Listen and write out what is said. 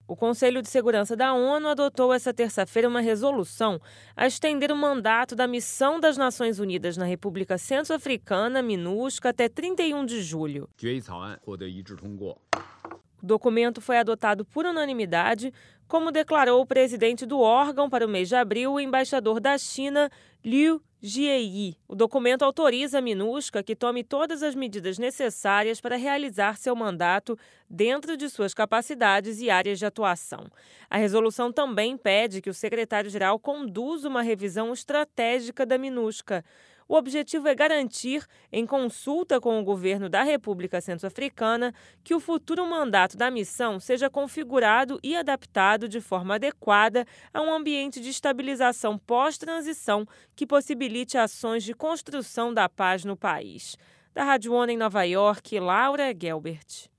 O Conselho de Segurança da ONU adotou essa terça-feira uma resolução a estender o mandato da Missão das Nações Unidas na República Centro-Africana, MINUSCA, até 31 de julho. O documento foi adotado por unanimidade, como declarou o presidente do órgão para o mês de abril, o embaixador da China, Liu Jieyi. O documento autoriza a MINUSCA que tome todas as medidas necessárias para realizar seu mandato dentro de suas capacidades e áreas de atuação. A resolução também pede que o secretário-geral conduza uma revisão estratégica da MINUSCA. O objetivo é garantir, em consulta com o governo da República Centro-Africana, que o futuro mandato da missão seja configurado e adaptado de forma adequada a um ambiente de estabilização pós-transição que possibilite ações de construção da paz no país. Da Rádio ONU em Nova York, Laura Gelbert.